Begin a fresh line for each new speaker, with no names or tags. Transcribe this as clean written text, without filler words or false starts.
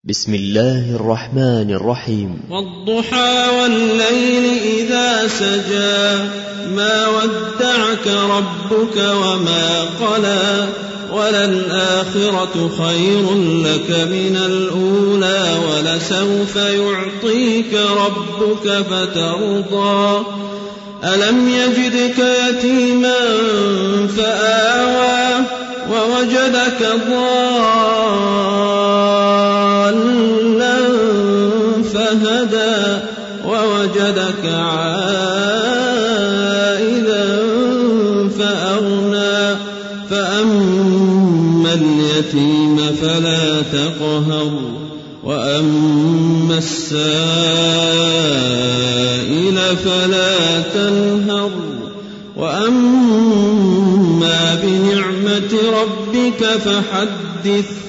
بسم الله الرحمن الرحيم.
والضحى والليل إذا سجى ما ودعك ربك وما قلى وللآخرة خير لك من الأولى ولسوف يعطيك ربك فترضى ألم يجدك يتيما فآوى ووجدك ضالا فهدى ووجدك عائلا فأغنى فأما اليتيم فلا تقهر وأما السائل فلا تنهر وأما بنعمة ربك فحدث